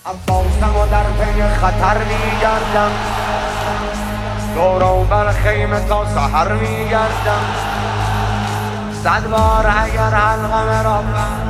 عباسم و در پی خطر میگردم، دور بر خیمه تا سحر میگردم. 100 بار اگر حلقم را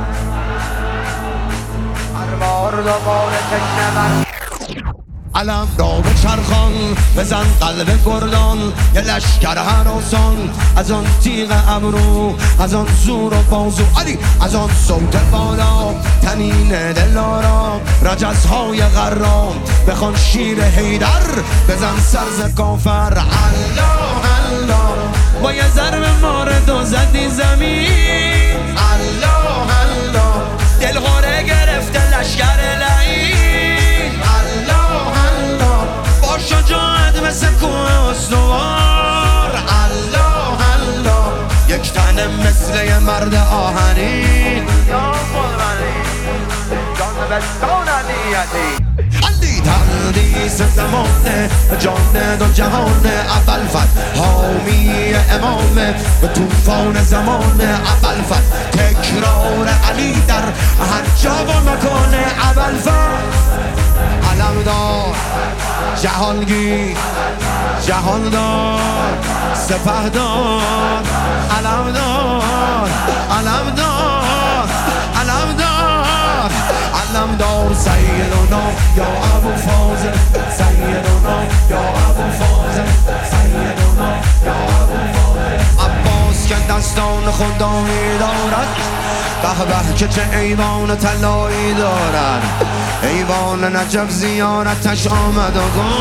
هر بار دوباره تشنه بر علم را به چرخان بزن قلب گردان، یه لشکر هراسان از آن تیغ ابرو، از آن زور و بازو علی، از آن صوت بالا تنین دلارا، رجزهای غرام بخوان شیر حیدر، بزن سرز کافر الله الله، با یه ضرب مارد و زدی زمین الله الله، دلغاره گرفته لشکر لعین الله الله، با شجاعت مثل کوه استوار الله الله، یک تنه مثل یه مرد آهنین یا قربانی جان بستان علیتی. علی تردیس زمانه جان دو جهان، اول فتح حامی امامه به توفان زمانه، اول فتح تکرار علی در هر جا و مکان، اول فتح علمدار جهانگیر جهاندار سپهدار، علمدار علمدار علمدار علمدار، سیدنا یا ابو فاضل، سیدنا یا ابو فاضل، سیدنا یا ابو فاضل. عباس که دستان خدایی دارد، به به که چه ایوان طلایی دارد، ایوان نجف زیارتش آمد و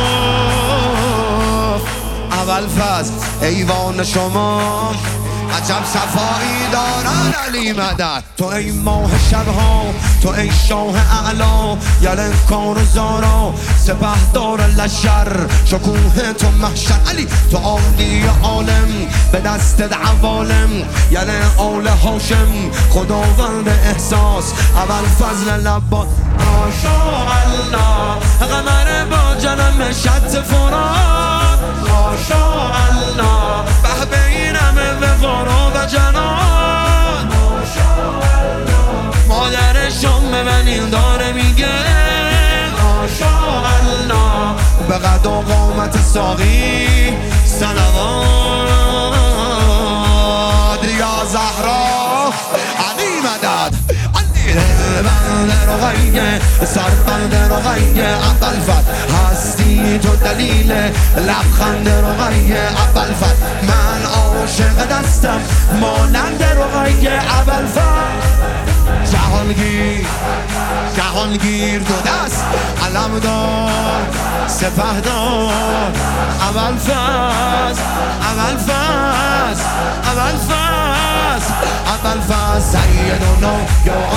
گفت اول فصل ایوان شما عجب صفایی دارن علی مدد. تو ای ماه شبها، تو ای شاه اعلا، یلن کار و زارا سپهدار لشر، شکوه تو محشر علی، تو عالی عالم به دست عوالم، یلن آل هاشم خداوند احساس، اول فضل لبا ماشاءالله، قمر با جنم شط فرات ماشاءالله، به بینم وقار و جنان ماشاءالله، مادر شام منین داره میگه ماشاءالله، به قد و قامت ساقی صلوات یا زهرا علی مدد. بنده رقیه سربند رقیه، اول فتح هستی تو دلیل لبخند رقیه، اول فتح من عاشق دستم مانند رقیه، اول فتح جهانگیر جهانگیر دو دست، علمدار سپهدار، اول فصل اول فصل اول فصل اول فصل، سیدنا یا